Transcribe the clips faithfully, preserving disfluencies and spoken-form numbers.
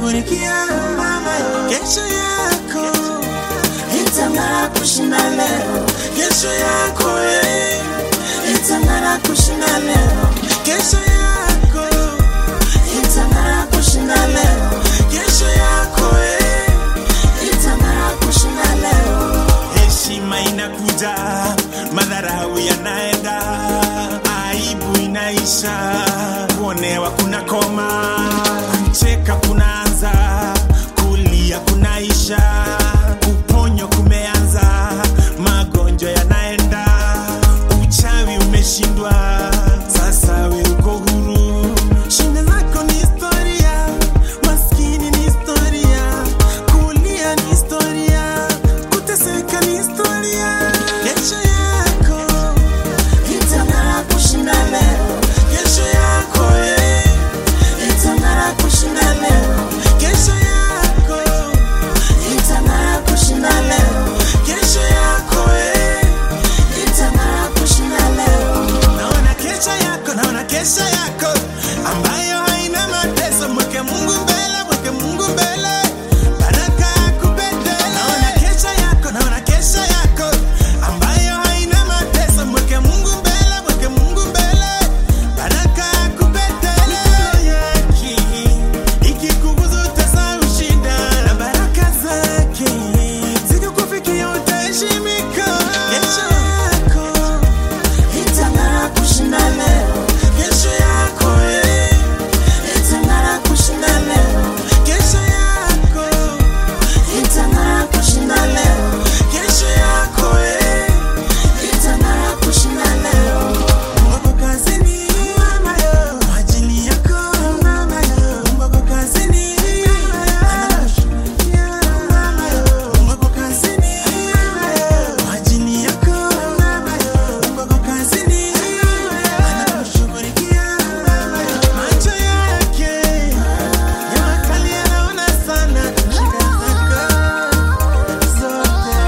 kushughulikia kesho yako, itang'ara kushinda leo. Kesho yako eh, itang'ara kushinda leo. Kesho yako itang'ara kushinda leo. Kesho yako eh, itang'ara kushinda leo. Heshima inakuja, madharau yanaenda, aibu inaisha, kuonewa kuna koma, cheka kunaanza, kulia kunaisha, kuponyo kumeanza, magonjwa yanaenda, uchawi umeshindwa, sasa we uko huru. Shida zako ni historia, maskini ni historia, kulia ni historia, kuteseka ni historia. Kesho yako itang'ara kushinda leo. Kesho yako eh, itang'ara kushinda leo. Kesho yako itang'ara kushinda leo. Kesho yako eh, itang'ara kushinda leo. Naona kesho yako, naona kesho yako ambayo haina mateso. Mweke Mungu mbele, mweke Mungu mbele, baraka yakupendele. Naona kesho yako, naona kesho yako ambayo haina mateso. Mweke Mungu mbele, mweke Mungu mbele, baraka yakupendele. Yaki ikikuguza utasahau shida, na baraka zake zikukufikia utaheshimika. Kesho yako itang'ara kushinda leo. Kesho yako eh, itang'ara kushinda leo. Kesho yako itang'ara kushinda leo. Kesho yako eh, itang'ara kushinda leo. Mungu kazini mama yo, kwa ajili yako mama yo. Mungu kazini anashughulikia mama yo. Mungu kazini mama yo, kwa ajili yako mama yo. Mungu kazini anashughulikia mama yo. Macho yake yakali yanaona sana shida zako zote.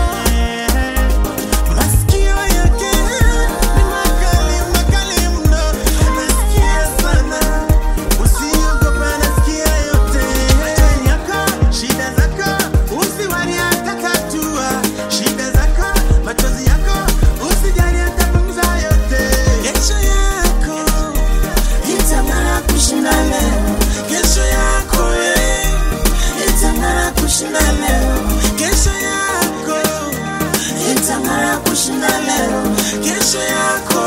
Masikio yake ni makali, makali mno, anasikia sana. Usiogope, anasikia yote. Macho yako, shida zako, usiwari atatatua. Shida zako, machozi yako, usijali atapunguza yote. Kesho yako itang'ara kushinda leo. Kesho yako eh, itang'ara kushinda leo. Kesho yako itang'ara kushinda leo. Kesho yako